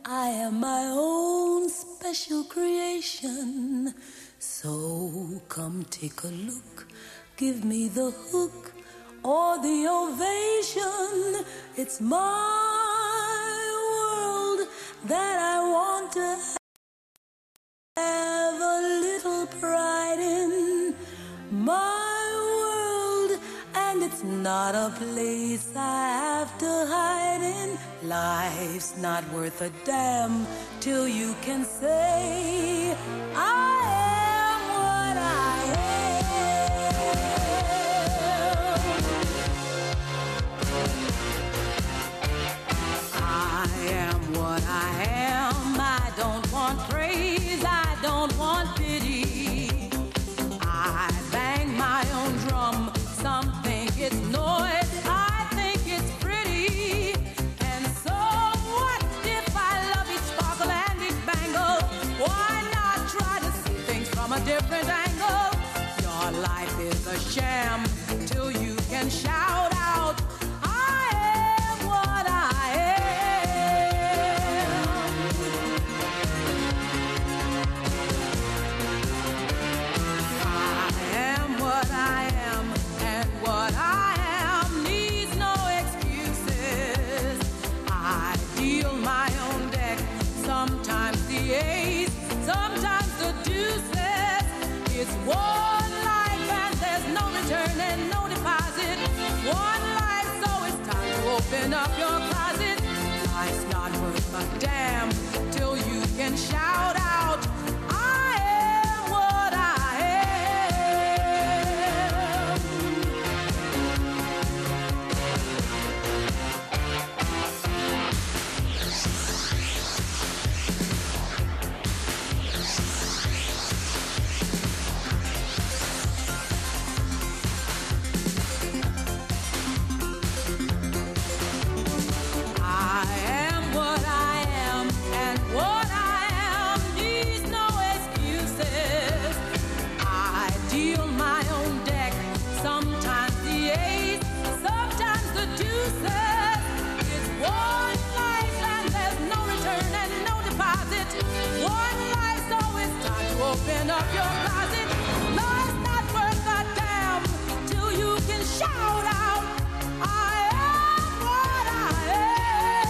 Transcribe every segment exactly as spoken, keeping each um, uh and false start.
I am my own special creation. So come take a look, give me the hook or the ovation. It's my world that I want to have a little pride in. My world, and it's not a place I have to hide in. Life's not worth a damn till you can say I am what I am. I am what I am. I don't want praise, I don't want pity. I bang my own drum. Some think it's noise, I think it's pretty. And so what if I love each sparkle and each bangle? Why not try to see things from a different angle? Your life is a sham till you can shout out, I am what I am. I am what I am, and what I am needs no excuses. I deal my own deck, sometimes the ace, sometimes the deuces. It's one life and there's no return and no deposit. One life, so it's time to open up your closet. Life's not worth a damn till you can shout out, I am what I am. I am what I am, and what I am needs no excuses. I deal my own deck, sometimes the ace, sometimes the deuces. It's one life and there's no return and no deposit. One life, so it's time to open up your closet. Life's not worth a damn till you can shout out, I am what I am.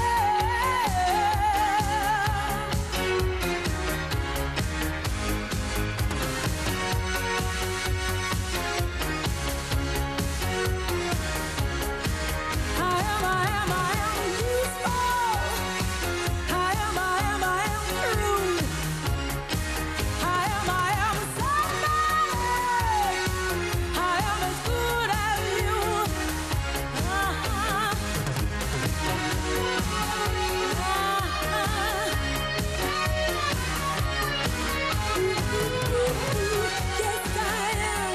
I am, I am, I am useful. I am, I am, I am rude. I am, I am somebody. I am as good as you. Uh-huh. Yes, I am.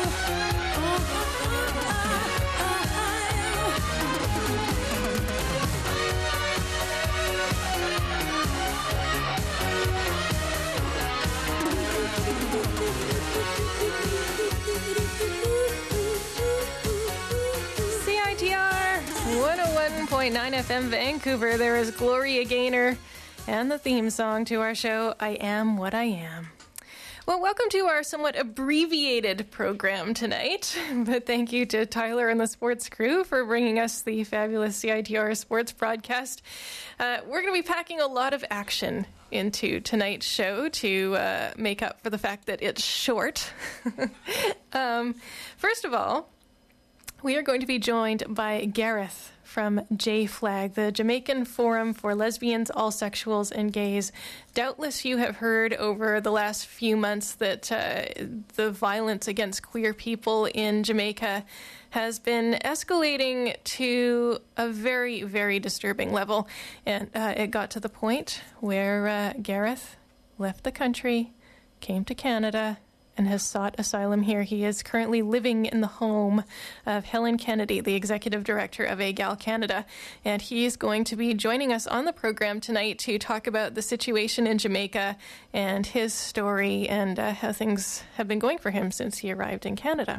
C I T R one oh one point nine F M Vancouver. There is Gloria Gaynor and the theme song to our show, I Am What I Am. Well, welcome to our somewhat abbreviated program tonight, but thank you to Tyler and the sports crew for bringing us the fabulous C I T R sports broadcast. Uh, we're going to be packing a lot of action into tonight's show to uh, make up for the fact that it's short. um, first of all, we are going to be joined by Gareth from J Flag, the Jamaican Forum for Lesbians, Allsexuals, and Gays. Doubtless you have heard over the last few months that uh, the violence against queer people in Jamaica has been escalating to a very, very disturbing level. And uh, it got to the point where uh, Gareth left the country, came to Canada, and has sought asylum here. He is currently living in the home of Helen Kennedy, the executive director of A G A L Canada, and he is going to be joining us on the program tonight to talk about the situation in Jamaica and his story and uh, how things have been going for him since he arrived in Canada.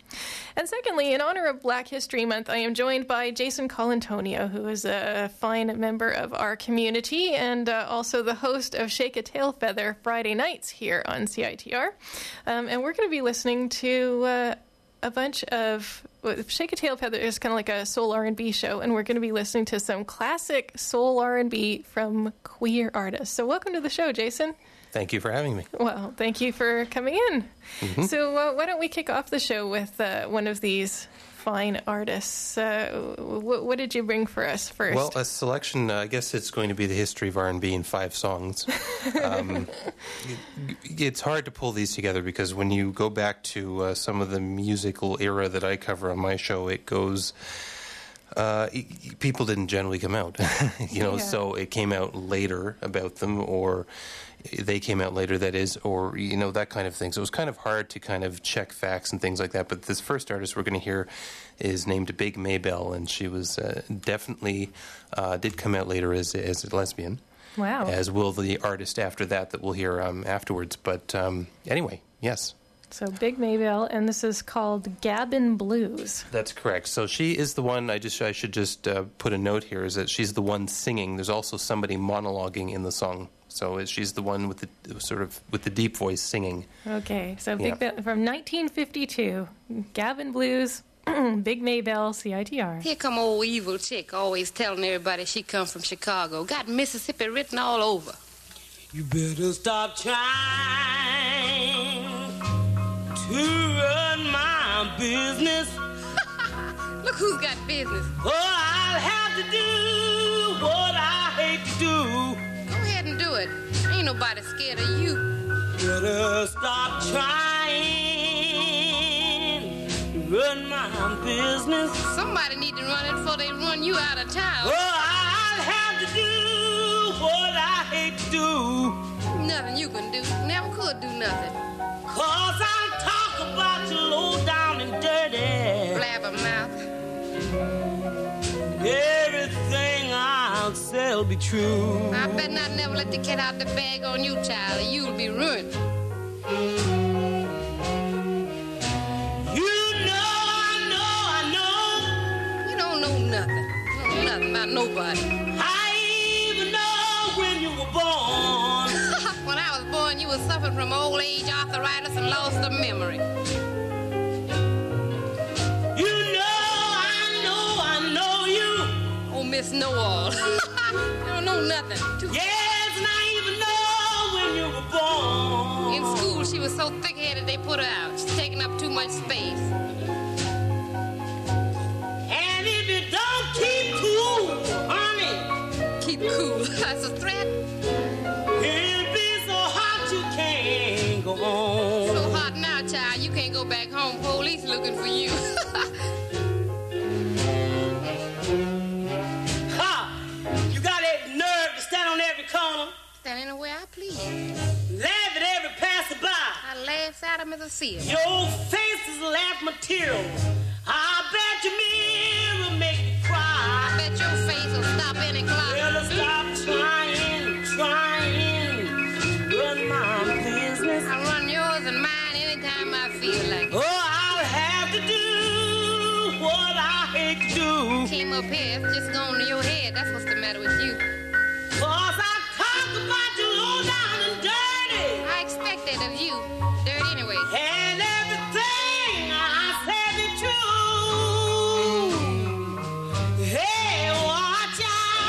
And secondly, in honor of Black History Month, I am joined by Jason Colantonio, who is a fine member of our community and uh, also the host of Shake a Tail Feather Friday nights here on C I T R. Um, and we're going to be listening to uh, a bunch of... Well, Shake a Tail Feather is kind of like a soul R and B show, and we're going to be listening to some classic soul R and B from queer artists. So welcome to the show, Jason. Thank you for having me. Well, thank you for coming in. Mm-hmm. So uh, why don't we kick off the show with uh, one of these fine artists. Uh, w- what did you bring for us first? Well, a selection, uh, I guess it's going to be the history of R and B in five songs. Um, it, it's hard to pull these together because when you go back to uh, some of the musical era that I cover on my show, it goes... Uh, people didn't generally come out, you know, yeah. So it came out later about them, or they came out later, that is, or, you know, that kind of thing. So it was kind of hard to kind of check facts and things like that. But this first artist we're going to hear is named Big Maybelle, and she was uh, definitely uh, did come out later as, as a lesbian. Wow. As will the artist after that that we'll hear um, afterwards. But um, anyway, yes. So Big Maybelle, and this is called Gabbin' Blues. That's correct. So she is the one, I just I should just uh, put a note here, is that she's the one singing. There's also somebody monologuing in the song. So she's the one with the sort of with the deep voice singing. Okay, so Big yeah. Be- from nineteen fifty-two, Gabbin' Blues, Big Maybelle, C I T R. Here come old evil chick, always telling everybody she come from Chicago. Got Mississippi written all over. You better stop trying to run my business. Look who's got business. Oh, I'll have to do what I hate to do. Go ahead and do it. Ain't nobody scared of you. Better stop trying to run my business. Somebody need to run it before they run you out of town. Oh, I'll have to do what I hate to do. Nothing you can do. Never could do nothing. Cause I'll talk about you low down and dirty. Blabbermouth. Everything I'll say be true. I bet not never let the cat out the bag on you, child, or you'll be ruined. You know, I know, I know. You don't know nothing. You don't know nothing about nobody. I even know when you were born. When I was born, you were suffering from old age, arthritis, and loss of memory. You know, I know, I know you. Oh, Miss Know-All. You don't know nothing. Too Yes, and I even know when you were born. In school, she was so thick-headed they put her out. She's taking up too much space. And if you don't keep cool, honey, Keep cool. That's a threat. it'll be so hot you can't go on. So hot now, child, you can't go back home. Police looking for you. Ha! You got that nerve to stand on every corner, Stand anywhere I please. laugh at every passerby. I laugh at him as I see him. Your face is laugh material. I bet your mirror make you I cry. bet your face will stop any clock. Well, stop trying, trying, run my business. I run yours and mine anytime I feel like it. Oh, I'll have to do what I hate to do. Came up here, it's just gone to your head. That's what's the matter with you. Cause I talk about you low down and dirty. I expect that of you. Dirt anyway. And everything I said is true. Hey, watch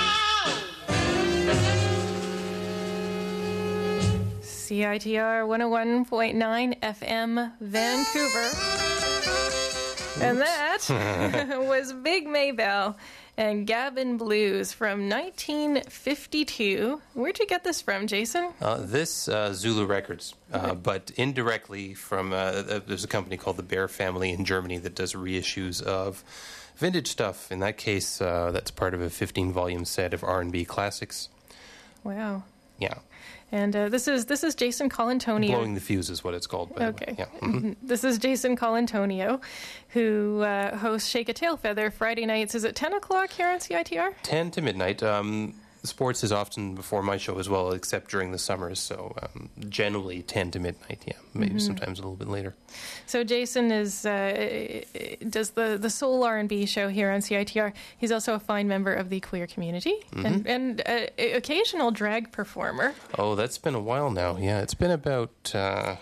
out. C I T R one oh one point nine F M, Vancouver. And that was Big Maybelle and Gabbin' Blues from nineteen fifty-two. Where'd you get this from, Jason? Uh, this uh, Zulu Records, uh, but indirectly from, uh, uh, there's a company called the Bear Family in Germany that does reissues of vintage stuff. In that case, uh, that's part of a fifteen-volume set of R and B classics. Wow. Yeah. And uh, this is this is Jason Colantonio. Blowing the Fuse is what it's called, by Okay. the way. Yeah. Mhm. This is Jason Colantonio, who uh, hosts Shake a Tail Feather Friday nights. Is it ten o'clock here on C I T R? ten to midnight. Um, sports is often before my show as well, except during the summers. So um, generally ten to midnight. Yeah, maybe mm-hmm. sometimes a little bit later. So Jason is uh, does the the soul R and B show here on C I T R. He's also a fine member of the queer community mm-hmm. and and uh, occasional drag performer. Oh, that's been a while now. Yeah, it's been about. Uh,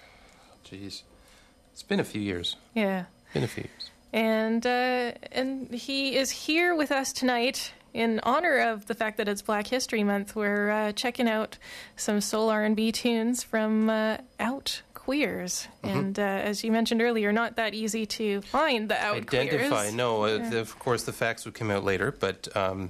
geez, it's been a few years. Yeah, been a few years. And uh, and he is here with us tonight in honor of the fact that it's Black History Month. We're uh, checking out some soul R and B tunes from uh, Out Queers. Mm-hmm. And uh, as you mentioned earlier, not that easy to find the Out Identify, Queers. no. Yeah. Uh, the, of course, the facts would come out later, but... Um,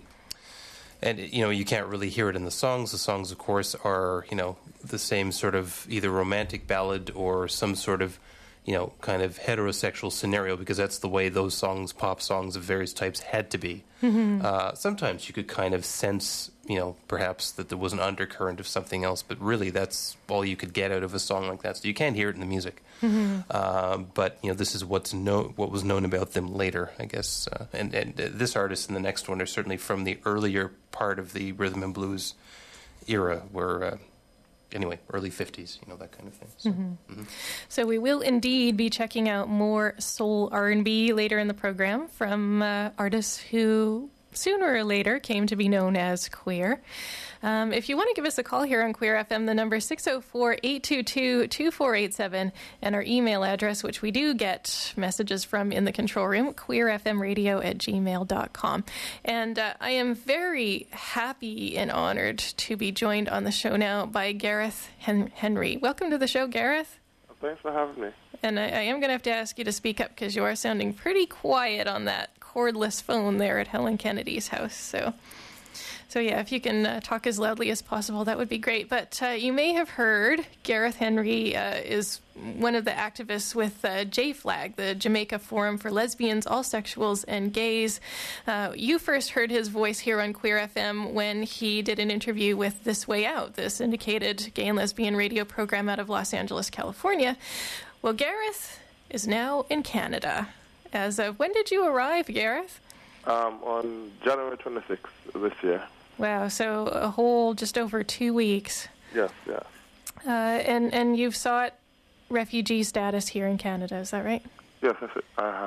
and, you know, you can't really hear it in the songs. The songs, of course, are, you know, the same sort of either romantic ballad or some sort of, you know, kind of heterosexual scenario, because that's the way those songs, pop songs of various types, had to be. Mm-hmm. Uh, sometimes you could kind of sense, you know, perhaps that there was an undercurrent of something else, but really that's all you could get out of a song like that. So you can't hear it in the music. Mm-hmm. Uh, but, you know, this is what's know, what was known about them later, I guess. Uh, and and uh, this artist and the next one are certainly from the earlier part of the rhythm and blues era, where... Uh, Anyway, early fifties, you know, that kind of thing. So, mm-hmm. Mm-hmm. so we will indeed be checking out more soul R and B later in the program from uh, artists who sooner or later came to be known as queer. Um, if you want to give us a call here on Queer F M, the number is six oh four, eight two two, two four eight seven, and our email address, which we do get messages from in the control room, queerfmradio at gmail dot com. And uh, I am very happy and honored to be joined on the show now by Gareth Hen- Henry. Welcome to the show, Gareth. Thanks for having me. And I, I am going to have to ask you to speak up because you are sounding pretty quiet on that cordless phone there at Helen Kennedy's house. So... So, yeah, if you can uh, talk as loudly as possible, that would be great. But uh, you may have heard Gareth Henry uh, is one of the activists with uh, J FLAG, the Jamaica Forum for Lesbians, Allsexuals, and Gays. Uh, you first heard his voice here on Queer F M when he did an interview with This Way Out, the syndicated gay and lesbian radio program out of Los Angeles, California. Well, Gareth is now in Canada. As of when did you arrive, Gareth? Um, on January twenty-sixth this year. Wow, so a whole just over two weeks. Yes, yes. Uh, and, and you've sought refugee status here in Canada, is that right? Yes, I have.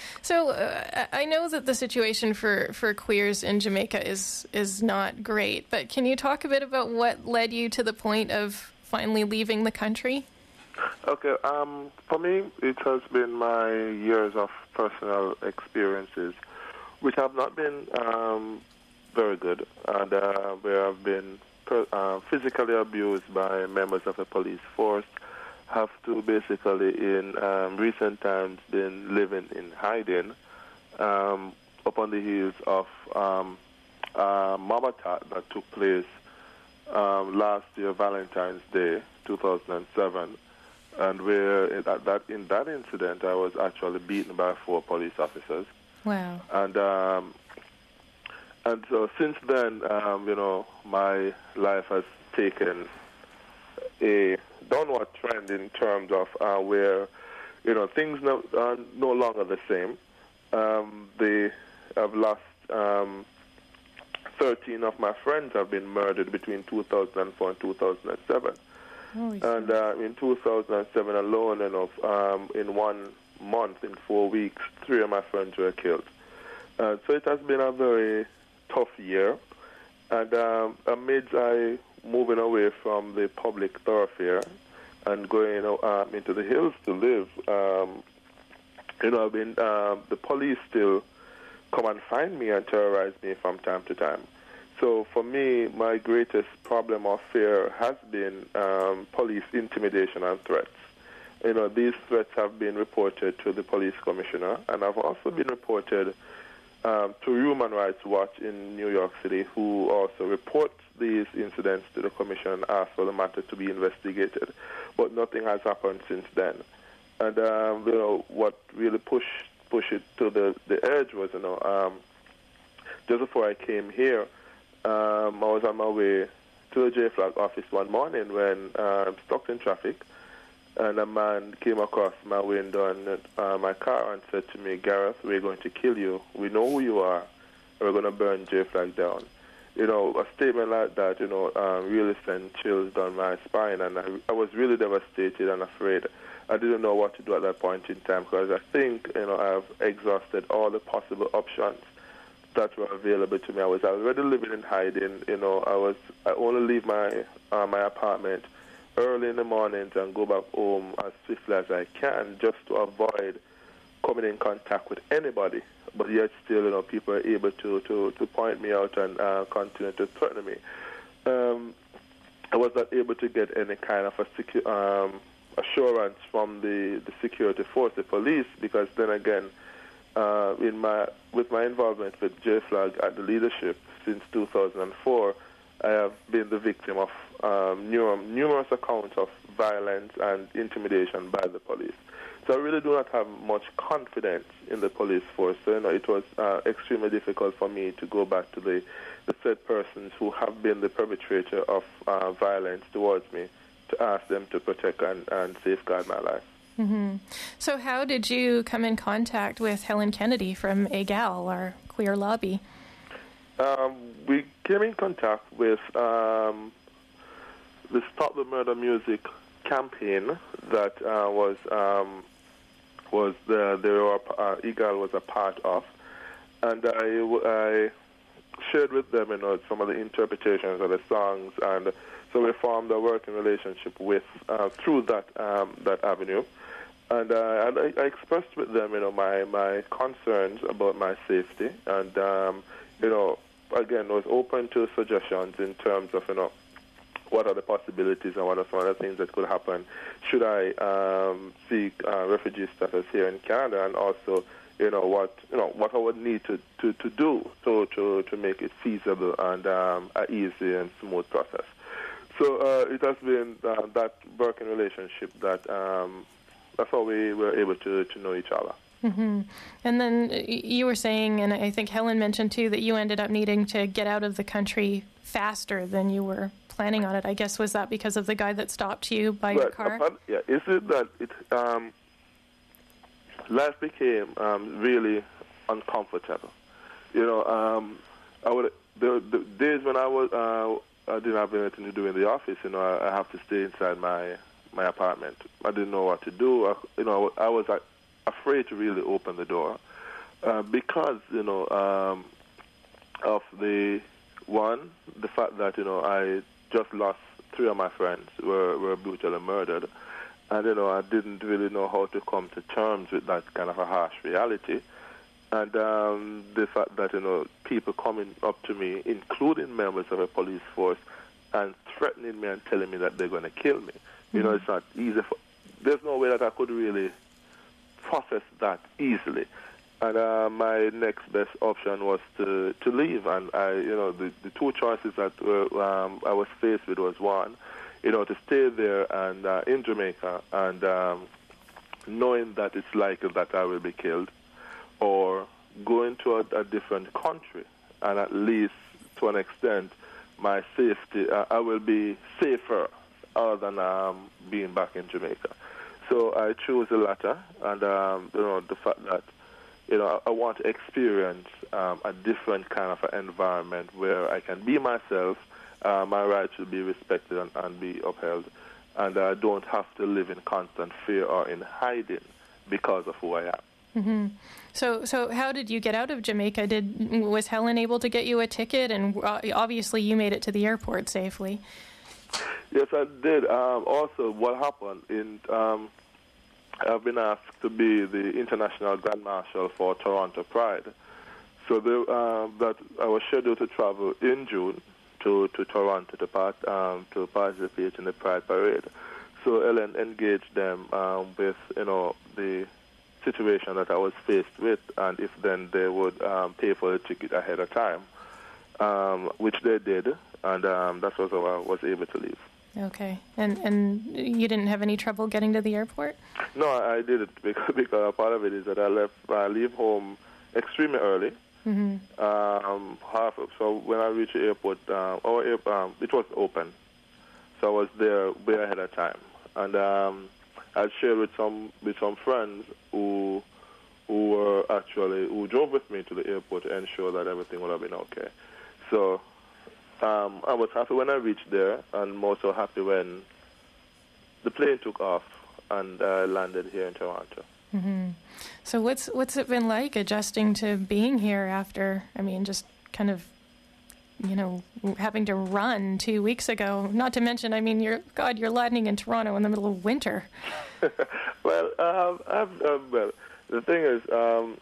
So uh, I know that the situation for, for queers in Jamaica is is not great, but can you talk a bit about what led you to the point of finally leaving the country? Okay, um, for me, it has been my years of personal experiences, which have not been um, very good, and uh, where I've been per, uh, physically abused by members of the police force, have to basically in um, recent times been living in hiding um, upon the heels of um, a mob attack that took place um, last year, Valentine's Day, two thousand seven, and where in that, in that incident I was actually beaten by four police officers. Wow. And um, and so since then, um, you know, my life has taken a downward trend in terms of uh, where, you know, things no, are no longer the same. Um, they have lost um, thirteen of my friends have been murdered between two thousand four and two thousand seven. Holy and uh, in two thousand seven alone, you know, um, in one month, in four weeks, three of my friends were killed. Uh, so it has been a very tough year. And um, amidst I moving away from the public thoroughfare and going um, into the hills to live, um, you know, I've been, um, the police still come and find me and terrorize me from time to time. So for me, my greatest problem or fear has been um, police intimidation and threats. You know, these threats have been reported to the police commissioner, and have also been reported um, to Human Rights Watch in New York City, who also reports these incidents to the commission and asks for the matter to be investigated. But nothing has happened since then. And, um, you know, what really pushed push it to the, the edge was, you know, um, just before I came here, um, I was on my way to the J FLAG office one morning when uh, I'm stuck in traffic, and a man came across my window and uh, my car and said to me, "Gareth, we're going to kill you. We know who you are. We're going to burn J FLAG down." you know, a statement like that, you know, um, really sent chills down my spine, and I, I was really devastated and afraid. I didn't know what to do at that point in time because I think, you know, I've exhausted all the possible options that were available to me. I was already living in hiding. You know, I was I only leave my uh, my apartment early in the mornings and go back home as swiftly as I can just to avoid coming in contact with anybody. But yet still, you know, people are able to, to, to point me out and uh, continue to threaten me. Um, I was not able to get any kind of a secu- um, assurance from the, the security force, the police, because then again, uh, in my with my involvement with J FLAG at the leadership since two thousand four, I have been the victim of um, numerous, numerous accounts of violence and intimidation by the police. So I really do not have much confidence in the police force. So, you know, it was uh, extremely difficult for me to go back to the, the said persons who have been the perpetrator of uh, violence towards me to ask them to protect and, and safeguard my life. Mm-hmm. So how did you come in contact with Helen Kennedy from A G A L, our queer lobby? Um, we came in contact with um, the Stop the Murder Music campaign that uh, was um, was the, the uh, E G A L was a part of, and I, I shared with them, you know, some of the interpretations of the songs, and so we formed a working relationship with uh, through that um, that avenue, and, uh, and I, I expressed with them, you know, my my concerns about my safety, and um, you know, again, was open to suggestions in terms of, you know, what are the possibilities and what are some of the things that could happen should I um, seek uh, refugee status here in Canada, and also, you know, what you know what I would need to, to, to do to, to to make it feasible and um, an easy and smooth process. So uh, it has been uh, that working relationship that um, that's how we were able to, to know each other. Mm-hmm. And then you were saying, and I think Helen mentioned too, that you ended up needing to get out of the country faster than you were planning on it. I guess, was that because of the guy that stopped you by right. your car? Upon, yeah, is it that it um, life became um, really uncomfortable? You know, um, I would the, the days when I was uh, I didn't have anything to do in the office. You know, I, I have to stay inside my my apartment. I didn't know what to do. I, you know, I was uh, afraid to really open the door uh, because you know um, of the one the fact that you know I just lost three of my friends were, were brutally murdered. And, you know, I didn't really know how to come to terms with that kind of a harsh reality. And um, the fact that, you know, people coming up to me, including members of a police force, and threatening me and telling me that they're going to kill me. Mm-hmm. You know, it's not easy. For, there's no way that I could really process that easily. And uh, my next best option was to, to leave. And I, you know, the, the two choices that were, um, I was faced with was one, you know, to stay there and uh, in Jamaica and um, knowing that it's likely that I will be killed, or go into a, a different country and at least to an extent my safety, uh, I will be safer other than um, being back in Jamaica. So I chose the latter, and um, you know, the fact that you know, I want to experience um, a different kind of an environment where I can be myself, uh, my rights will be respected and, and be upheld, and I don't have to live in constant fear or in hiding because of who I am. Mm-hmm. So, so how did you get out of Jamaica? Did was Helen able to get you a ticket? And obviously, you made it to the airport safely. Yes, I did. Um, also, what happened in. Um, I've been asked to be the international Grand Marshal for Toronto Pride. So the, uh, that I was scheduled to travel in June to, to Toronto to, part, um, to participate in the Pride Parade. So Ellen engaged them um, with, you know, the situation that I was faced with, and if then they would um, pay for the ticket ahead of time, um, which they did, and um, that's what I was able to leave. Okay, and and you didn't have any trouble getting to the airport? No, I didn't, because, because part of it is that I left, I leave home extremely early. Mm-hmm. Um, half of, so when I reached the airport, uh, our air, um, it was open, so I was there way ahead of time, and um, I shared with some with some friends who who were actually who drove with me to the airport to ensure that everything would have been okay. So um, I was happy when I reached there, and more so happy when the plane took off and uh, landed here in Toronto. Mm-hmm. So what's what's it been like adjusting to being here after, I mean, just kind of, you know, having to run two weeks ago? Not to mention, I mean, you're, God, you're landing in Toronto in the middle of winter. well, um, I've, uh, well, the thing is, um,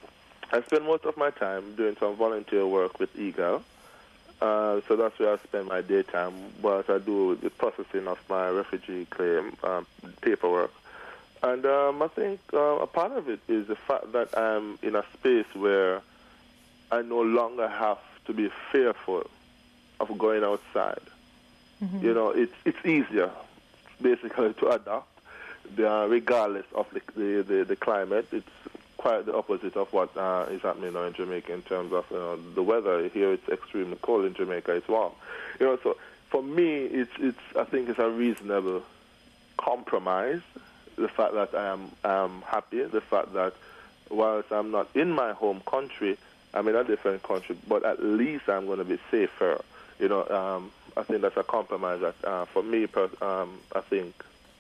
I spend most of my time doing some volunteer work with Eagle. Uh, so that's where I spend my daytime, whilst I do the processing of my refugee claim um, paperwork. And um, I think uh, a part of it is the fact that I'm in a space where I no longer have to be fearful of going outside. Mm-hmm. You know, it's it's easier, basically, to adapt, uh, regardless of the, the, the, the climate. It's quite the opposite of what uh, is happening now in Jamaica in terms of you know, the weather. Here it's extremely cold. In Jamaica it's warm. You know, so for me, it's it's I think it's a reasonable compromise. The fact that I am um, happy, the fact that whilst I'm not in my home country, I'm in a different country, but at least I'm going to be safer. You know, um, I think that's a compromise that uh, for me, per, um, I think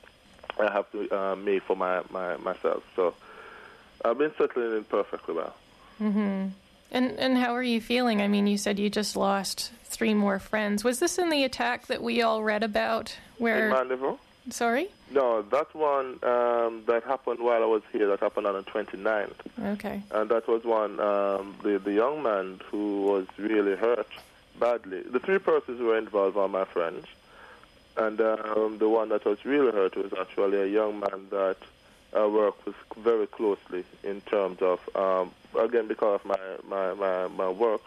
I have to uh, make for my, my myself. So I've been settling in perfectly well. Mm-hmm. And and how are you feeling? I mean, you said you just lost three more friends. Was this in the attack that we all read about? Where? In Mandeville? Sorry? No, that one um, that happened while I was here. That happened on the twenty-ninth. Okay. And that was one, um, the, the young man who was really hurt badly. The three persons who were involved are my friends. And um, the one that was really hurt was actually a young man that I work with very closely in terms of, um, again, because of my, my, my, my work,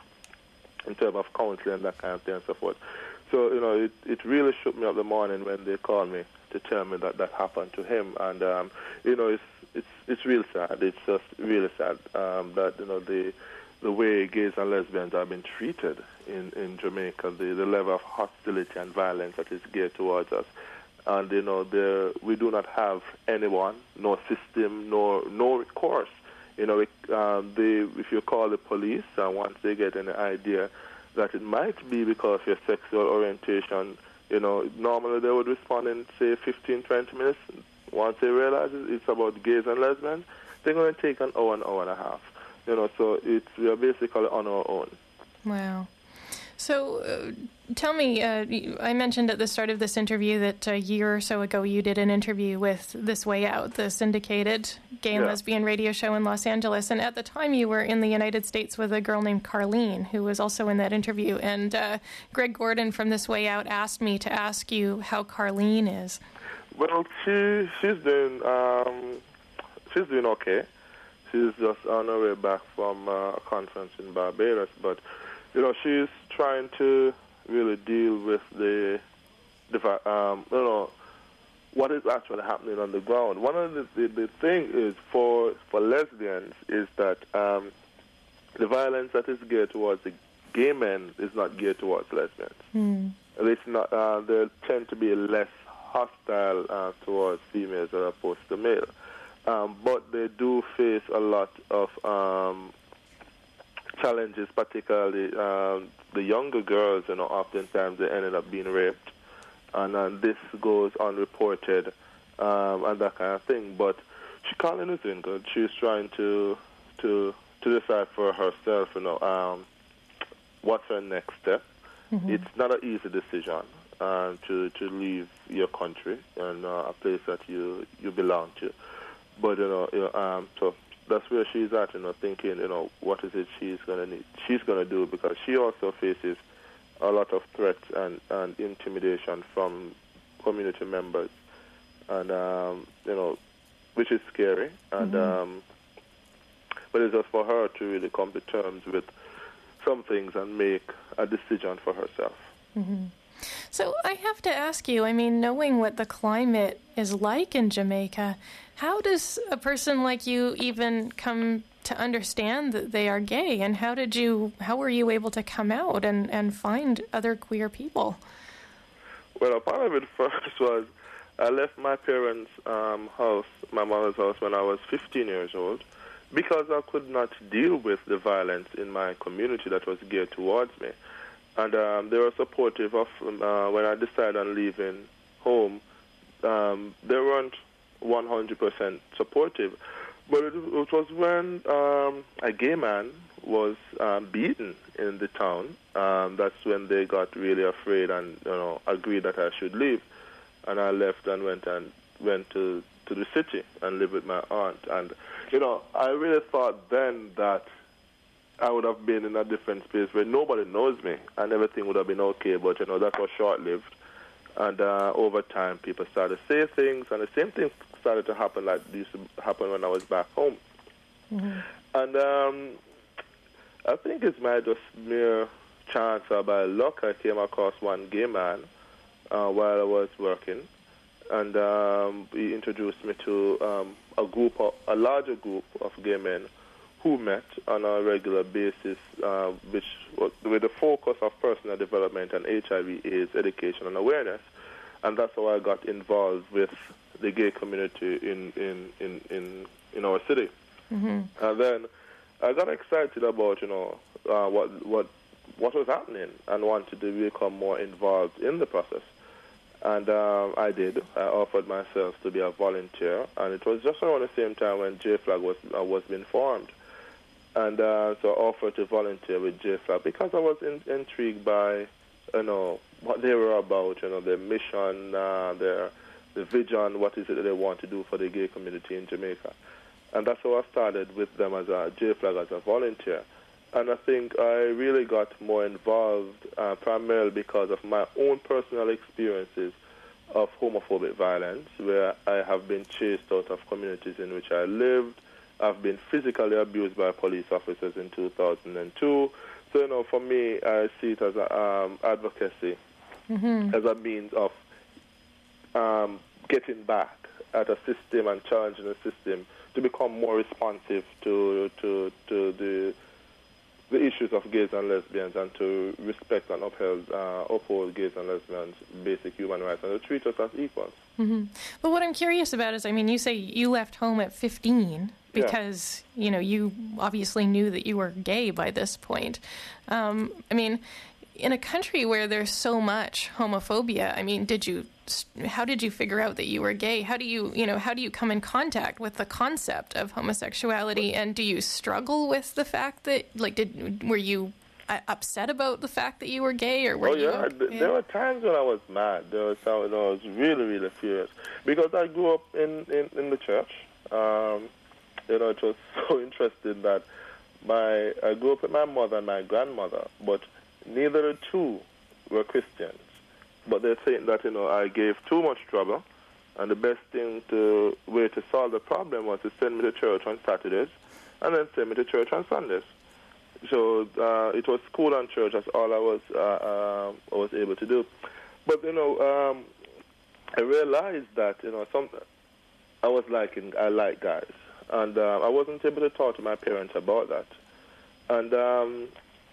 in terms of counseling and that kind of thing and so forth. So, you know, it, it really shook me up the morning when they called me to tell me that that happened to him. And, um, you know, it's it's it's real sad. It's just really sad um, that, you know, the the way gays and lesbians have been treated in, in Jamaica, the, the level of hostility and violence that is geared towards us. And, you know, there, we do not have anyone, no system, no, no recourse. You know, it, um, they, if you call the police, and once they get an idea that it might be because of your sexual orientation, you know, normally they would respond in, say, fifteen, twenty minutes. Once they realize it's about gays and lesbians, they're going to take an hour, an hour and a half. You know, so it's, we are basically on our own. Wow. So uh, tell me, uh, I mentioned at the start of this interview that a year or so ago you did an interview with This Way Out, the syndicated gay and yeah. lesbian radio show in Los Angeles. And at the time you were in the United States with a girl named Carlene, who was also in that interview. And uh, Greg Gordon from This Way Out asked me to ask you how Carlene is. Well, she she's doing um, she's doing okay. She's just on her way back from uh, a conference in Barbados, but you know, she's trying to really deal with the, the um, you know, what is actually happening on the ground. One of the the, the thing is for for lesbians is that um, the violence that is geared towards the gay men is not geared towards lesbians. Mm. It's not. Uh, they tend to be less hostile uh, towards females as opposed to male, um, but they do face a lot of um, challenges, particularly um, the younger girls. You know, oftentimes they ended up being raped, and, and this goes unreported um, and that kind of thing. But she Colin is doing good. She's trying to to to decide for herself. You know, um, what's her next step. Mm-hmm. It's not an easy decision uh, to to leave your country and uh, a place that you you belong to. But you know, you know um, so. That's where she's at, you know, thinking, you know, what is it she's gonna need, she's gonna do, because she also faces a lot of threats and, and intimidation from community members, and um, you know, which is scary. And mm-hmm. um, but it's just for her to really come to terms with some things and make a decision for herself. Mm-hmm. So I have to ask you, I mean, knowing what the climate is like in Jamaica, how does a person like you even come to understand that they are gay? And how did you, how were you able to come out and, and find other queer people? Well, a part of it first was I left my parents' um, house, my mother's house, when I was fifteen years old, because I could not deal with the violence in my community that was geared towards me. And um, they were supportive of uh, when I decided on leaving home. Um, they weren't one hundred percent supportive. But it, it was when um, a gay man was um, beaten in the town. Um, that's when they got really afraid and, you know, agreed that I should leave. And I left and went and went to, to the city and lived with my aunt. And, you know, I really thought then that I would have been in a different space where nobody knows me and everything would have been okay. But, you know, that was short-lived. And uh, over time, people started to say things, and the same thing started to happen like this used to happen when I was back home. Mm-hmm. And um, I think it's my just mere chance or by luck I came across one gay man uh, while I was working, and um, he introduced me to um, a group, of, a larger group of gay men who met on a regular basis, uh, which was with the focus of personal development and H I V AIDS education and awareness. And that's how I got involved with the gay community in, in, in, in, in our city. Mm-hmm. And then I got excited about, you know, uh, what, what, what was happening and wanted to become more involved in the process. And um, I did. I offered myself to be a volunteer. And it was just around the same time when J Flag was, uh, was being formed. And uh, so I offered to volunteer with J Flag because I was in, intrigued by, you know, what they were about, you know, their mission, uh, their the vision, what is it that they want to do for the gay community in Jamaica. And that's how I started with them as a J Flag as a volunteer. And I think I really got more involved uh, primarily because of my own personal experiences of homophobic violence, where I have been chased out of communities in which I lived. I've been physically abused by police officers in two thousand two. So, you know, for me, I see it as an um, advocacy, mm-hmm. as a means of um, getting back at a system and challenging the system to become more responsive to to to the the issues of gays and lesbians, and to respect and uphold, uh, uphold gays and lesbians' basic human rights, and to treat us as equals. Mm-hmm. But what I'm curious about is, I mean, you say you left home at fifteen because, yeah. you know, you obviously knew that you were gay by this point. Um, I mean, in a country where there's so much homophobia, I mean, did you, how did you figure out that you were gay? How do you, you know, how do you come in contact with the concept of homosexuality? And do you struggle with the fact that, like, did, were you upset about the fact that you were gay, or were oh, you? yeah. yeah, there were times when I was mad. There was times when I was really, really furious. Because I grew up in, in, in the church. Um, you know, it was so interesting that my I grew up with my mother and my grandmother, but neither of the two were Christians. But they think that, you know, I gave too much trouble, and the best thing to way to solve the problem was to send me to church on Saturdays and then send me to church on Sundays. So uh, it was school and church. That's all I was uh, uh, I was able to do. But, you know, um, I realized that, you know, some I was liking I like guys, and uh, I wasn't able to talk to my parents about that, and um,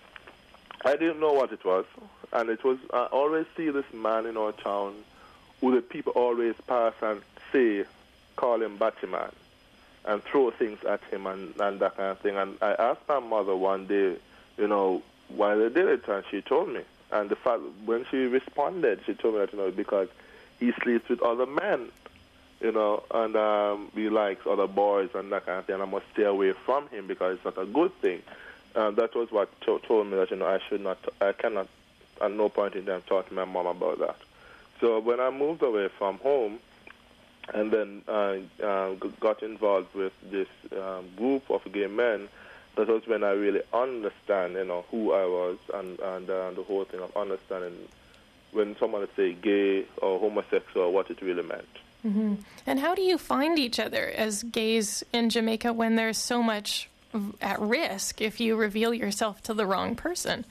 I didn't know what it was. And it was I always see this man in our town who the people always pass and say, call him Batman, and throw things at him and, and that kind of thing. And I asked my mother one day, you know, why they did it, and she told me. And the fact when she responded, she told me that, you know, because he sleeps with other men, you know, and um, he likes other boys and that kind of thing, and I must stay away from him because it's not a good thing. And that was what to- told me that, you know, I should not, I cannot, at no point in time, talk to my mom about that. So when I moved away from home, and then I uh, got involved with this um, group of gay men, that was when I really understand, you know, who I was, and and uh, the whole thing of understanding when someone would say gay or homosexual, what it really meant. Mm-hmm. And how do you find each other as gays in Jamaica when there's so much at risk if you reveal yourself to the wrong person?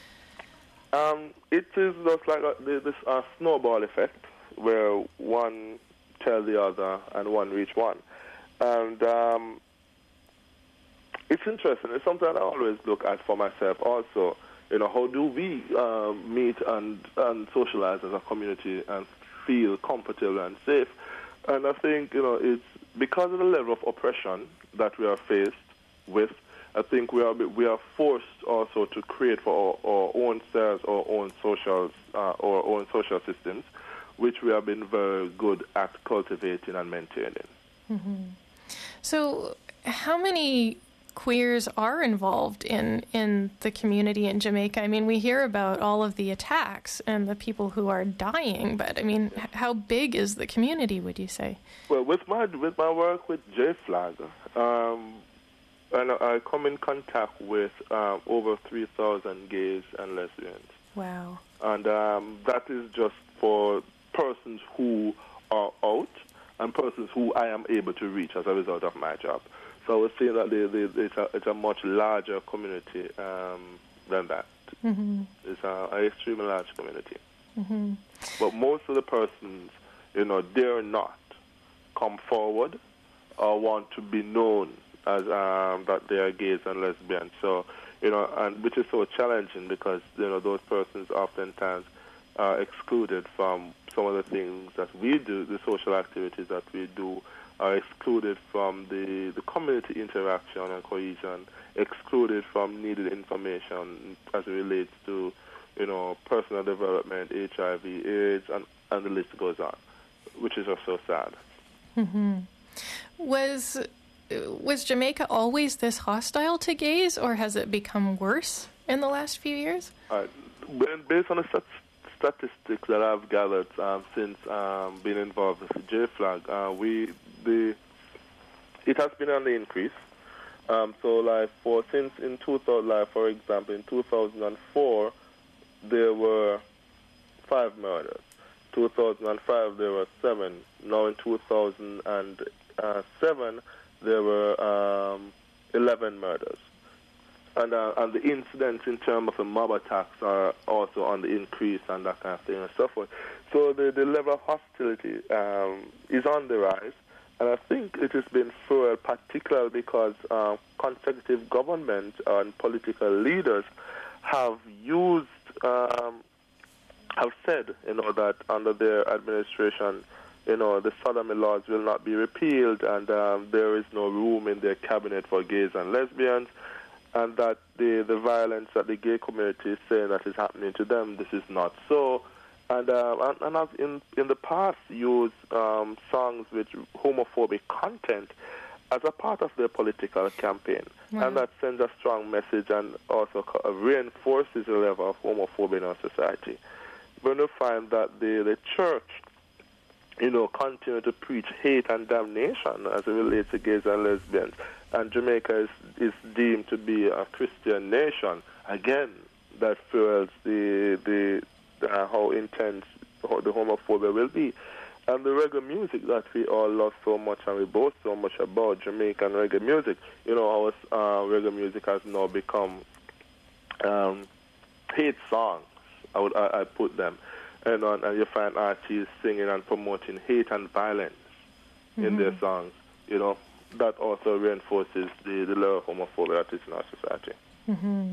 Um, it is just like a, this uh, snowball effect where one tell the other and one reach one. And um, it's interesting. It's something I always look at for myself also. You know, how do we uh, meet and, and socialize as a community and feel comfortable and safe? And I think, you know, it's because of the level of oppression that we are faced with, I think we are we are forced also to create for our, our own selves, our own social, uh, our own social systems, which we have been very good at cultivating and maintaining. Mm-hmm. So, how many queers are involved in, in the community in Jamaica? I mean, we hear about all of the attacks and the people who are dying, but I mean, h- how big is the community, would you say? Well, with my with my work with J-Flag, um, and I come in contact with um, over three thousand gays and lesbians. Wow. And um, that is just for persons who are out and persons who I am able to reach as a result of my job. So I would say that they, they, it's, a, it's a much larger community um, than that. Mm-hmm. It's a, an extremely large community. Mm-hmm. But most of the persons, you know, dare not come forward or want to be known as um, that they are gays and lesbians. So, you know, and which is so challenging because, you know, those persons oftentimes are excluded from some of the things that we do, the social activities that we do, are excluded from the, the community interaction and cohesion, excluded from needed information as it relates to, you know, personal development, H I V, AIDS, and, and the list goes on, which is just so sad. Mm-hmm. Was was Jamaica always this hostile to gays, or has it become worse in the last few years? Uh, based on the stat- statistics that I've gathered um, since um, being involved with the J-Flag, uh, we the it has been on the increase. Um, so, like for since in two thousand, like for example, in two thousand four, there were five murders. two thousand five, there were seven. Now in two thousand seven, there were um, eleven murders. And, uh, and the incidents in terms of the mob attacks are also on the increase and that kind of thing and so forth. So the, the level of hostility um, is on the rise. And I think it has been fueled particularly because uh, consecutive government and political leaders have used, um, have said, you know, that under their administration, you know, the sodomy laws will not be repealed and um, there is no room in their cabinet for gays and lesbians, and that the, the violence that the gay community is saying that is happening to them, this is not so. And, uh, and, and I've in, in the past used um, songs with homophobic content as a part of their political campaign. Wow. And that sends a strong message and also co- reinforces the level of homophobia in our society. We're going to find that the, the church, you know, continue to preach hate and damnation as it relates to gays and lesbians. And Jamaica is, is deemed to be a Christian nation. Again, that fuels the the uh, how intense how the homophobia will be. And the reggae music that we all love so much and we boast so much about, Jamaican reggae music, you know, our uh, reggae music has now become um, hate songs, I would I, I put them. And, uh, and you find artists singing and promoting hate and violence mm-hmm. in their songs, you know. That also reinforces the, the level of homophobia that is in our society. Mm-hmm.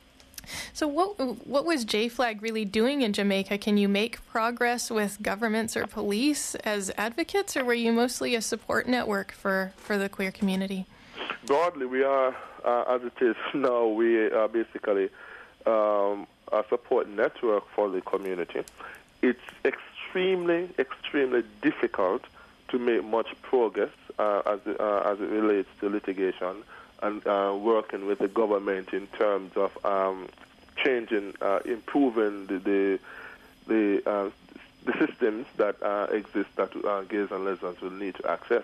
So what what was J-Flag really doing in Jamaica? Can you make progress with governments or police as advocates, or were you mostly a support network for, for the queer community? Broadly, we are, uh, as it is now, we are basically um, a support network for the community. It's extremely, extremely difficult to make much progress uh, as, it, uh, as it relates to litigation and uh, working with the government in terms of um, changing, uh, improving the the the, uh, the systems that uh, exist that uh, gays and lesbians will need to access.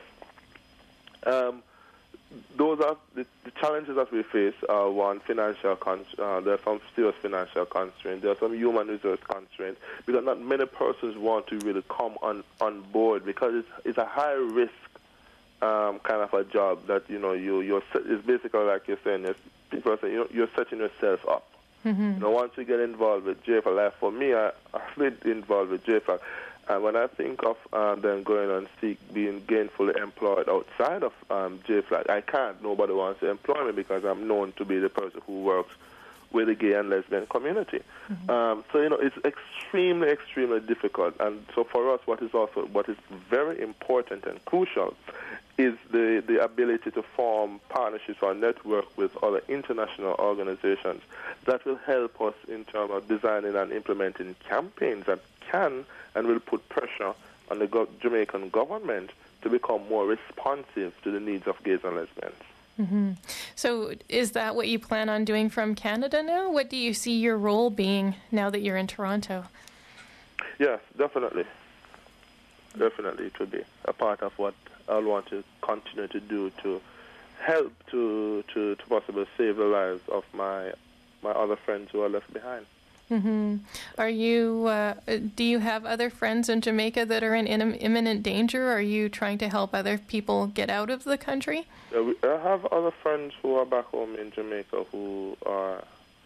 Um, those are the, the challenges that we face. Are one, financial con- uh, there are some serious financial constraints. There are some human resource constraints because not many persons want to really come on, on board because it's, it's a high risk um, kind of a job that you know you you're it's basically like you're saying. You're, people are saying you're, you're setting yourself up. Mm-hmm. You know, once you get involved with J-Flag, like for me, I, I've been involved with J-Flag. And when I think of um, them going and seek being gainfully employed outside of um, J-Flag, I can't. Nobody wants to employ me because I'm known to be the person who works with the gay and lesbian community. Mm-hmm. Um, so, you know, it's extremely, extremely difficult. And so for us, what is also, what is very important and crucial is the, the ability to form partnerships or network with other international organizations that will help us in terms of designing and implementing campaigns that can and will put pressure on the go- Jamaican government to become more responsive to the needs of gays and lesbians. Mm-hmm. So is that what you plan on doing from Canada now? What do you see your role being now that you're in Toronto? Yes, definitely. Definitely it will be a part of what I'll want to continue to do to help to to, to possibly save the lives of my my other friends who are left behind. Mm-hmm. Are you? Uh, do you have other friends in Jamaica that are in im- imminent danger? Or are you trying to help other people get out of the country? Uh, we, I have other friends who are back home in Jamaica who are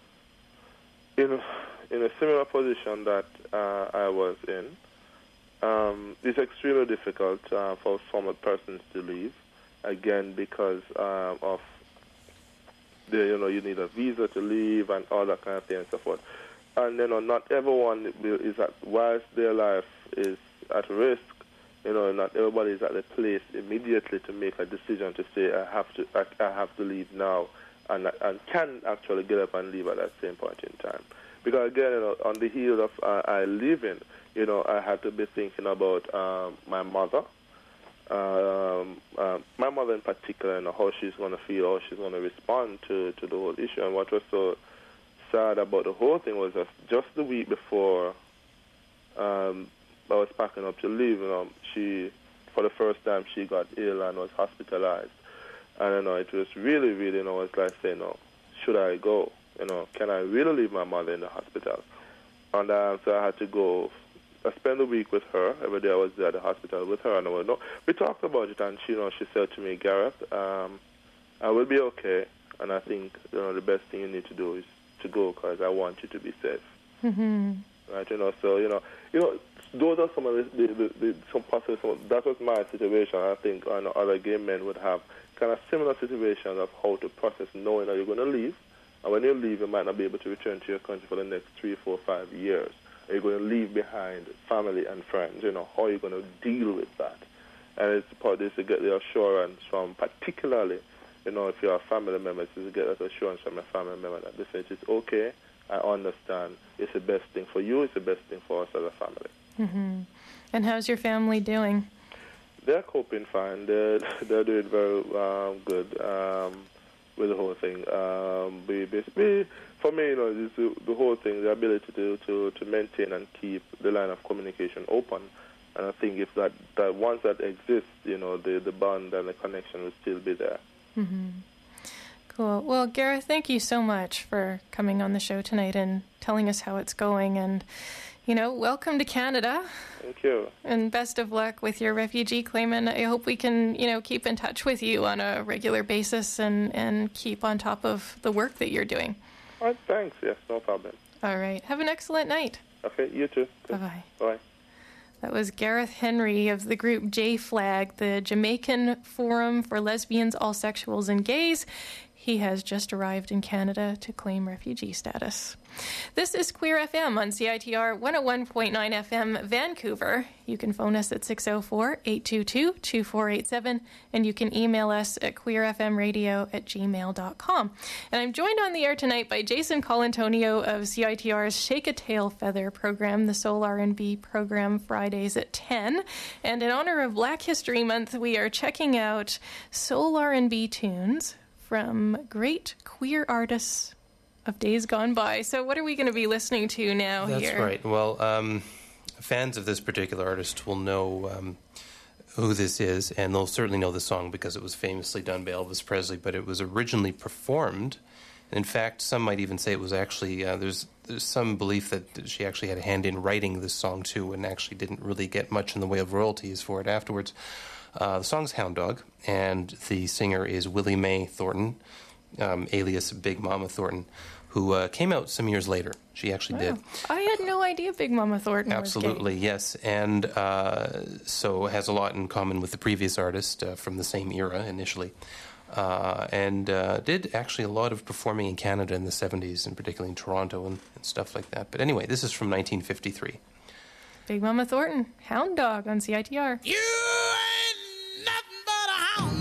in a, in a similar position that uh, I was in. Um, it's extremely difficult uh, for some persons to leave, again because uh, of the you know you need a visa to leave and all that kind of thing and so forth. And you know, not everyone is at whilst their life is at risk. You know, not everybody is at the place immediately to make a decision to say I have to I, I have to leave now, and and can actually get up and leave at that same point in time. Because again, you know, on the heel of uh, I leaving, you know, I had to be thinking about um, my mother, um, uh, my mother in particular, and how she's going to feel, how she's going to respond to to the whole issue. And what was so sad about the whole thing was that just the week before um, I was packing up to leave, you know, she, for the first time, she got ill and was hospitalized. And, you know, it was really, really, you know, it's like saying, no, should I go? You know, can I really leave my mother in the hospital? And um, so I had to go. I spent the week with her. Every day I was there at the hospital with her. And I was, no, we talked about it, and she, you know, she said to me, Gareth, um, I will be okay. And I think, you know, the best thing you need to do is to go because I want you to be safe. Mm-hmm. Right, you know, so, you know, you know, those are some of the, the, the, the some possible, some, that was my situation. I think uh, other gay men would have kind of similar situations of how to process knowing that you're going to leave. And when you leave, you might not be able to return to your country for the next three, four, five years. You're going to leave behind family and friends. You know, how are you going to deal with that? And it's part is to get the assurance from, particularly, you know, if you're a family member, it's to get that assurance from a family member that they say it's okay, I understand, it's the best thing for you, it's the best thing for us as a family. Mm-hmm. And how's your family doing? They're coping fine. They're, they're doing very um, good um, with the whole thing. Um, we, we, for me, you know, this, the whole thing, the ability to, to, to maintain and keep the line of communication open. And I think if that, that once that exists, you know, the, the bond and the connection will still be there. Mm-hmm. Cool. Well, Gareth, thank you so much for coming on the show tonight and telling us how it's going. And, you know, welcome to Canada. Thank you. And best of luck with your refugee claim. And I hope we can, you know, keep in touch with you on a regular basis and, and keep on top of the work that you're doing. All right, thanks. Yes, no problem. All right. Have an excellent night. Okay, you too. Bye-bye. Bye. That was Gareth Henry of the group J-Flag, the Jamaican Forum for Lesbians, Allsexuals, and Gays. He has just arrived in Canada to claim refugee status. This is Queer F M on C I T R one oh one point nine F M Vancouver. You can phone us at six oh four, eight two two, two four eight seven, and you can email us at queerfmradio at gmail dot com. And I'm joined on the air tonight by Jason Colantonio of C I T R's Shake a Tail Feather program, the Soul R and B program, Fridays at ten. And in honor of Black History Month, we are checking out Soul R and B tunes from great queer artists of days gone by. So what are we going to be listening to now That's here? That's right. Well, um, fans of this particular artist will know um, who this is, and they'll certainly know the song because it was famously done by Elvis Presley, but it was originally performed. In fact, some might even say it was actually, uh, there's, there's some belief that she actually had a hand in writing this song too, and actually didn't really get much in the way of royalties for it afterwards. Uh, the song's Hound Dog, and the singer is Willie Mae Thornton, um, alias Big Mama Thornton, who uh, came out some years later. She actually Wow. did. I had no idea Big Mama Thornton Absolutely, was gay. yes. And uh, so has a lot in common with the previous artist uh, from the same era initially. Uh, and uh, did actually a lot of performing in Canada in the seventies, and particularly in Toronto and, and stuff like that. But anyway, this is from nineteen fifty-three. Big Mama Thornton, Hound Dog on C I T R. You ain't nothing but a hound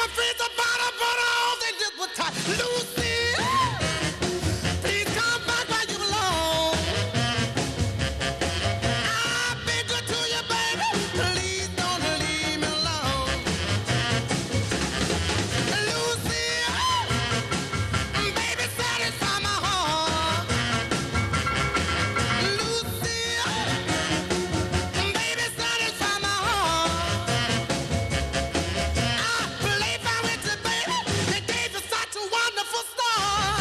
feet about her, but all they did was touch. Lucy, please come back where you belong. I've been good to you, baby. Please don't leave me alone. Lucy, baby, satisfy my heart. Lucy, baby, satisfy my heart. I believe I went to baby. The days are such a wonderful start.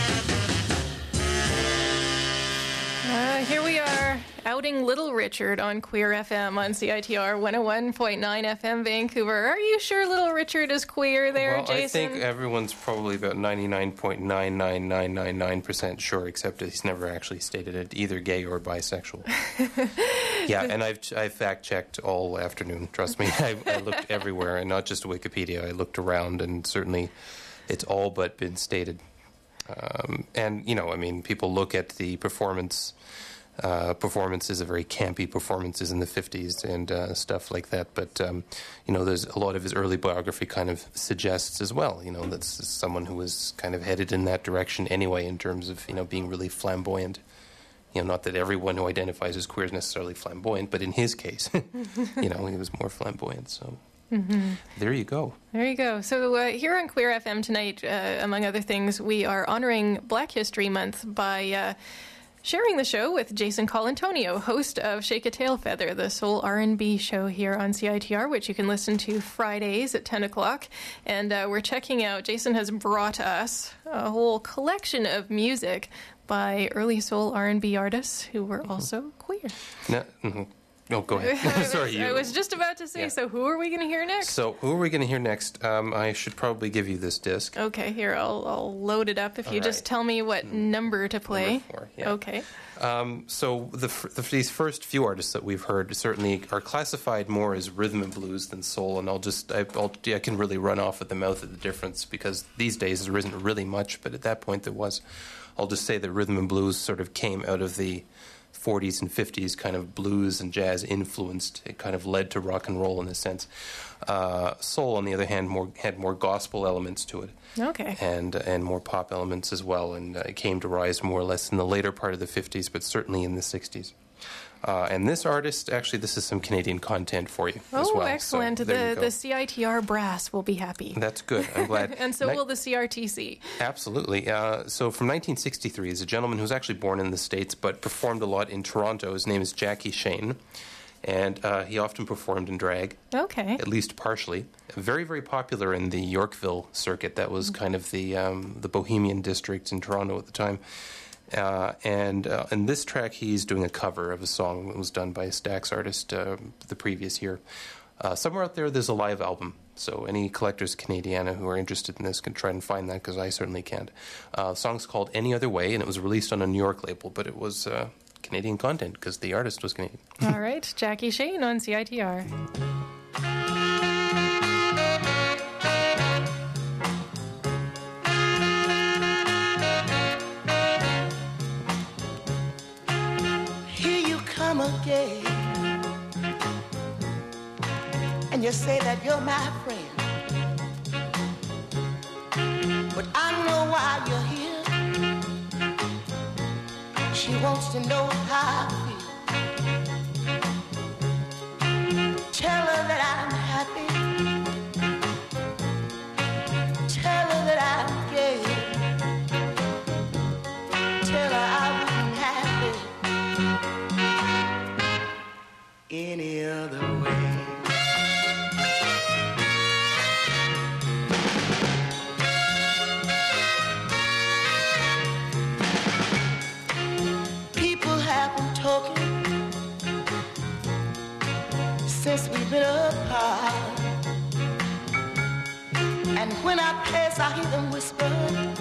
Uh, here we are, outing Little Richard on Queer F M on C I T R one oh one point nine F M Vancouver. Are you sure Little Richard is queer there, well, Jason? I think everyone's probably about ninety-nine point nine nine nine nine nine percent sure, except that he's never actually stated it, either gay or bisexual. Yeah, and I've I've fact-checked all afternoon, trust me. I, I looked everywhere, and not just Wikipedia. I looked around, and certainly it's all but been stated. Um, and, you know, I mean, people look at the performance, uh, performances, a very campy performances in the fifties and uh, stuff like that. But, um, you know, there's a lot of his early biography kind of suggests as well, you know, that's someone who was kind of headed in that direction anyway in terms of, you know, being really flamboyant. You know, not that everyone who identifies as queer is necessarily flamboyant, but in his case, you know, he was more flamboyant, so... Mm-hmm. There you go. There you go. So uh, here on Queer F M tonight, uh, among other things, we are honoring Black History Month by uh, sharing the show with Jason Colantonio, host of Shake a Tail Feather, the soul R and B show here on C I T R, which you can listen to Fridays at ten o'clock. And uh, we're checking out, Jason has brought us a whole collection of music by early soul R and B artists who were mm-hmm. also queer. No, mm-hmm. Oh, go ahead. Sorry, you. I was just about to say, yeah. So who are we going to hear next? So who are we going to hear next? Um, I should probably give you this disc. Okay, here, I'll, I'll load it up if All you right. just tell me what mm. number to play. Number four, yeah. Okay. Um, so the, the, these first few artists that we've heard certainly are classified more as rhythm and blues than soul, and I'll just, I, I'll, I can really run off at the mouth of the difference, because these days there isn't really much, but at that point there was. I'll just say that rhythm and blues sort of came out of the forties and fifties kind of blues and jazz influenced. It kind of led to rock and roll in a sense. Uh, soul, on the other hand, more had more gospel elements to it. Okay. And and more pop elements as well. And uh, it came to rise more or less in the later part of the fifties, but certainly in the sixties. Uh, and this artist, actually, this is some Canadian content for you oh, as well. Excellent. So the the C I T R brass will be happy. That's good. I'm glad. And so Ni- will the C R T C. Absolutely. Uh, so from nineteen sixty-three, is a gentleman who's actually born in the States but performed a lot in Toronto. His name is Jackie Shane. And uh, he often performed in drag. Okay. At least partially. Very, very popular in the Yorkville circuit. That was kind of the um, the bohemian district in Toronto at the time. Uh, and uh, in this track, he's doing a cover of a song that was done by a Stax artist uh, the previous year. Uh, somewhere out there, there's a live album. So any collectors Canadiana who are interested in this can try and find that, because I certainly can't. Uh, the song's called Any Other Way, and it was released on a New York label, but it was uh, Canadian content because the artist was Canadian. All right, Jackie Shane on C I T R. Again, and you say that you're my friend, but I know why you're here. She wants to know how I feel. Tell her that I'm happy. Tell her that I'm gay. Tell her I wouldn't have it any other way. People have been talking since we've been apart, and when I pass I hear them whisper,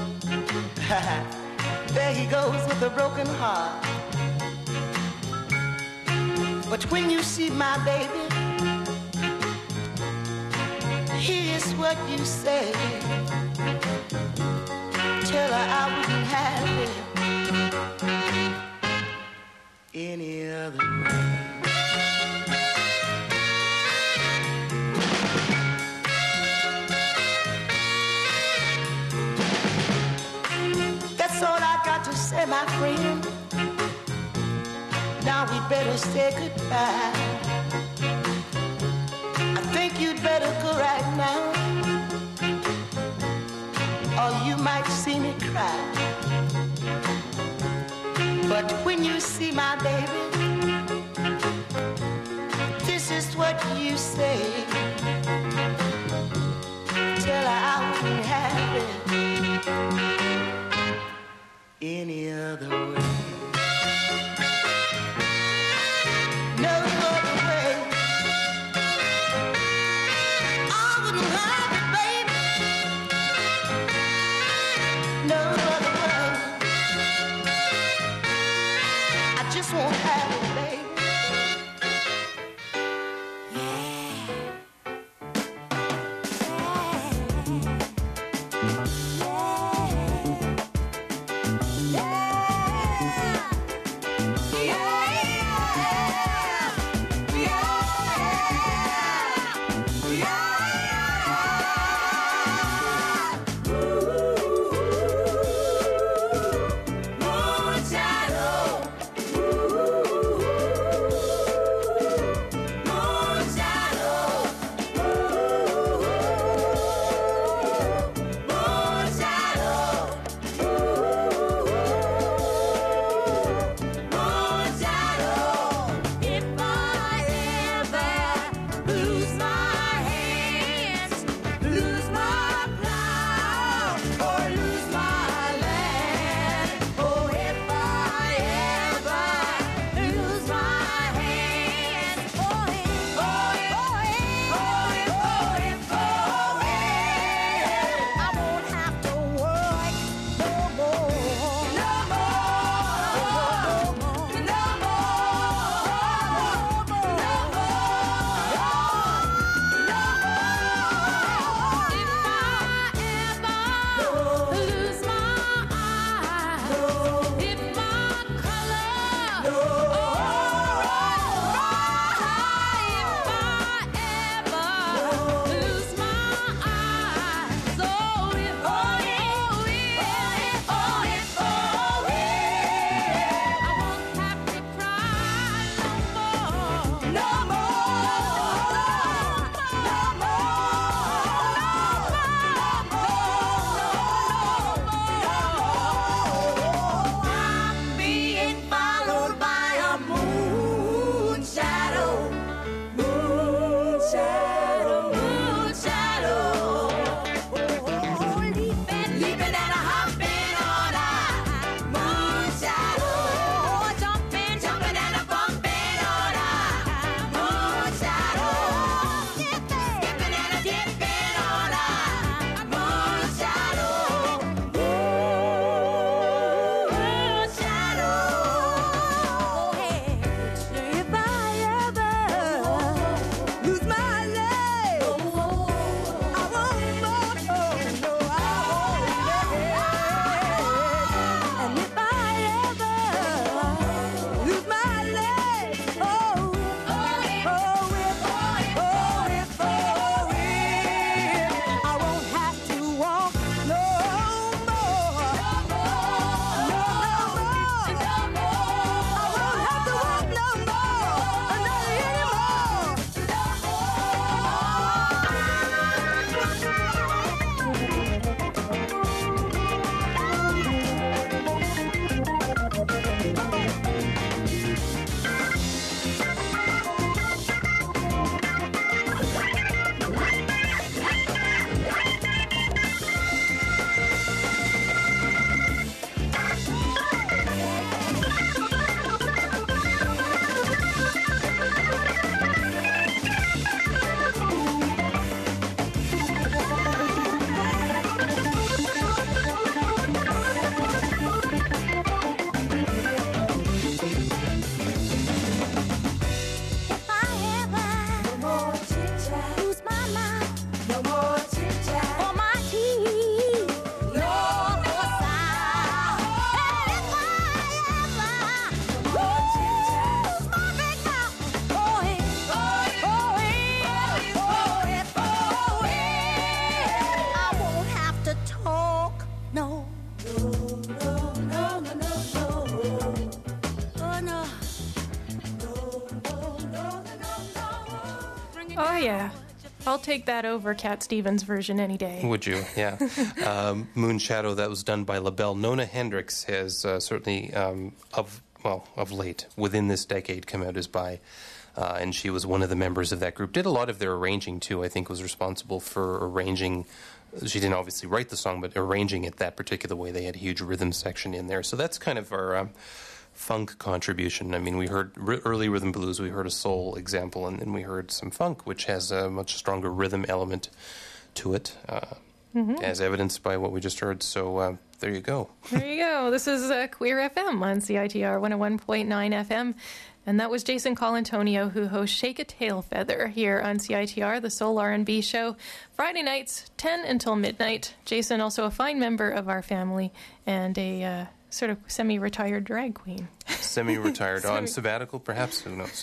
there he goes with a broken heart. But when you see my baby, here's what you say. Tell her I wouldn't have it any other way. we'd better say goodbye. I think you'd better go right now, or you might see me cry. But when you see my baby, this is what you say. Tell her I wouldn't have it any other way. No other way. I wouldn't have it, baby. No other way. I just won't have it, baby. Yeah. Oh, yeah. I'll take that over Cat Stevens' version any day. Would you? Yeah. um, Moon Shadow, that was done by LaBelle. Nona Hendricks has uh, certainly, um, of well, of late, within this decade, come out as bi. Uh, and she was one of the members of that group. Did a lot of their arranging, too. I think was responsible for arranging. She didn't obviously write the song, but arranging it that particular way. They had a huge rhythm section in there. So that's kind of our um, funk contribution. I mean, we heard r- early rhythm blues, we heard a soul example, and then we heard some funk, which has a much stronger rhythm element to it, uh, mm-hmm. as evidenced by what we just heard. So uh, there you go. There you go. This is uh, Queer F M on C I T R one oh one point nine F M. And that was Jason Colantonio, who hosts Shake a Tail Feather here on C I T R, the Soul R and B show, Friday nights, ten until midnight. Jason, also a fine member of our family and a uh, sort of semi-retired drag queen. Semi-retired, Semi- on sabbatical, perhaps? Who knows?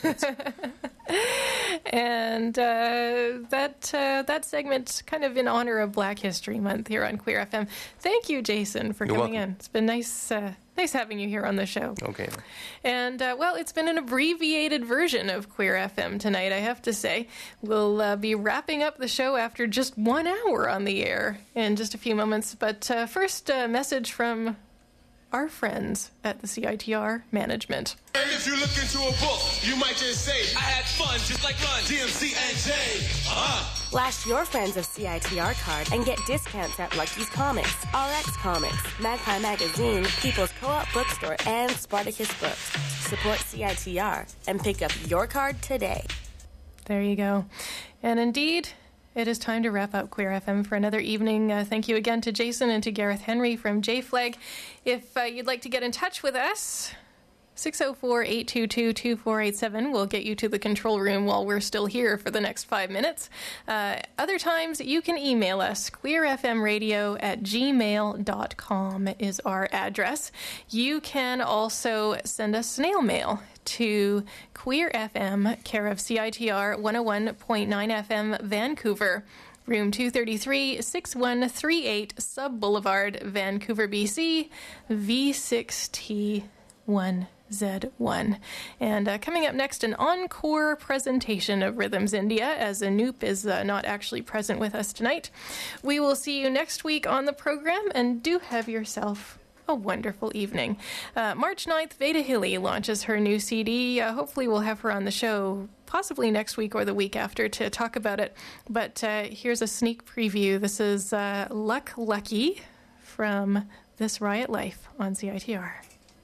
And uh, that uh, that segment kind of in honor of Black History Month here on Queer F M. Thank you, Jason, for You're coming welcome. in. It's been nice uh, nice having you here on the show. Okay. And, uh, well, it's been an abbreviated version of Queer F M tonight, I have to say. We'll uh, be wrapping up the show after just one hour on the air in just a few moments. But uh, first, a message from our friends at the C I T R management. And if you look into a book, you might just say, I had fun just like Run, D M C and J. Uh-huh. Flash your friends of C I T R card and get discounts at Lucky's Comics, R X Comics, Magpie Magazine, People's Co-op Bookstore, and Spartacus Books. Support C I T R and pick up your card today. There you go. And indeed, it is time to wrap up Queer F M for another evening. Uh, thank you again to Jason and to Gareth Henry from J-Flag. If uh, you'd like to get in touch with us, six oh four, eight two two, two four eight seven will get you to the control room while we're still here for the next five minutes. Uh, other times, you can email us. queerfmradio at gmail dot com is our address. You can also send us snail mail to Queer F M, care of C I T R one oh one point nine F M, Vancouver, room two thirty-three, six one three eight Sub Boulevard, Vancouver, B C, V six T one Z one. And uh, coming up next, an encore presentation of Rhythms India, as Anoop is uh, not actually present with us tonight. We will see you next week on the program, and do have yourself a wonderful evening. Uh, March ninth, Veda Hilly launches her new C D. Uh, hopefully we'll have her on the show possibly next week or the week after to talk about it. But uh, here's a sneak preview. This is uh, Luck Lucky from This Riot Life on C I T R.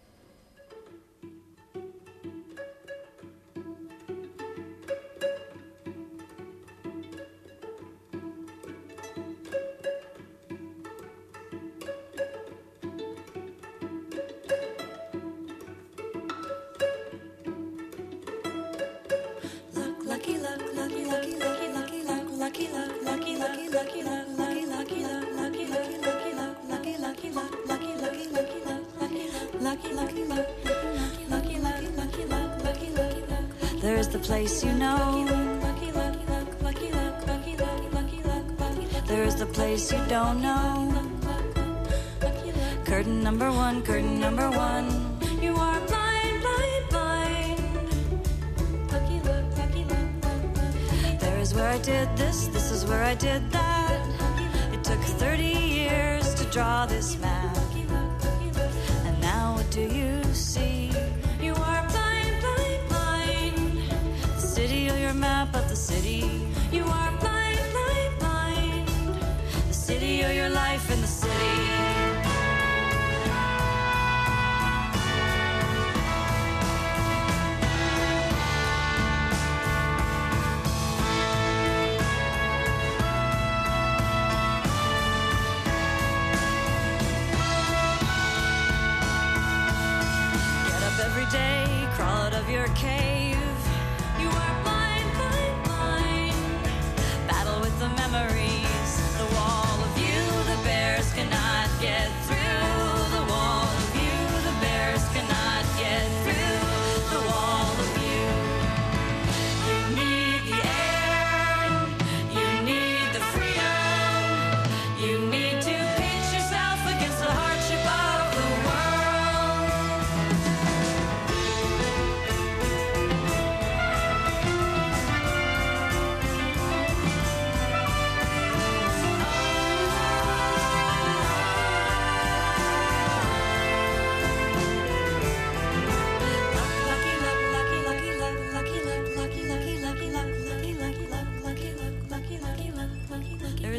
Lucky luck, lucky lucky lucky lucky luck, lucky luck, lucky lucky lucky luck, lucky lucky luck, lucky lucky lucky luck, lucky lucky luck, lucky lucky lucky luck, lucky lucky lucky luck, lucky lucky lucky luck, lucky lucky luck. There's the place you know. Lucky lucky luck, lucky luck, lucky luck, lucky luck, lucky luck. There's the place you don't know. Curtain number one, curtain number one. You are blind, blind, blind. Lucky luck, lucky luck, luck, luck. There is where I did this, this is where I did that. It took thirty years to draw this map. And now what do you see? You are blind, blind, blind. The city or your map of the city. You are blind, blind, blind. The city or your life in the city. Your cave, you are blind, blind, blind. Battle with the memories, the wall of you the bears can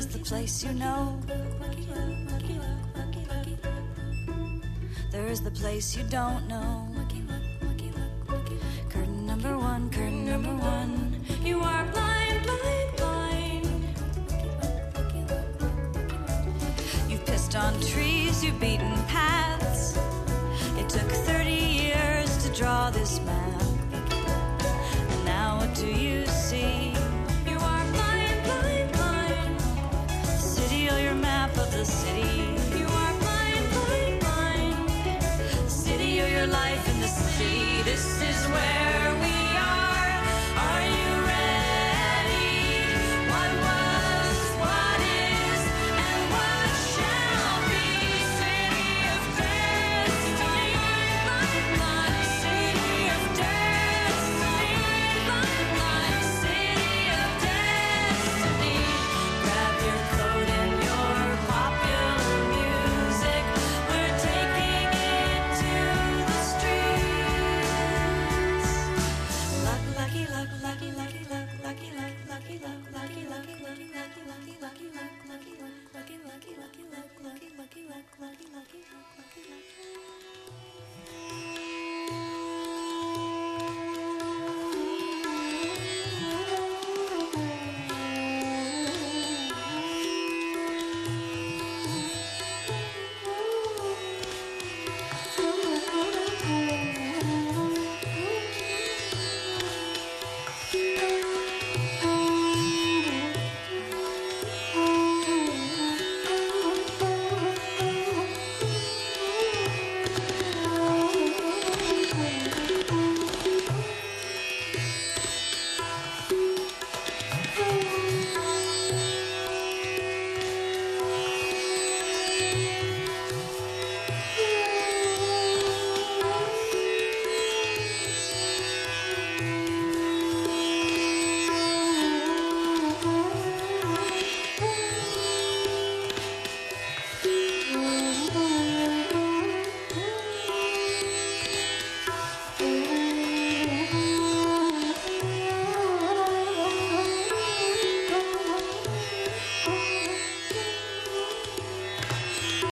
is the place you know. There is the place you don't know. Curtain number one, curtain number one. You are blind, blind, blind. You've pissed on trees, you've beaten paths. It took thirty years to draw this map. And now what do you say?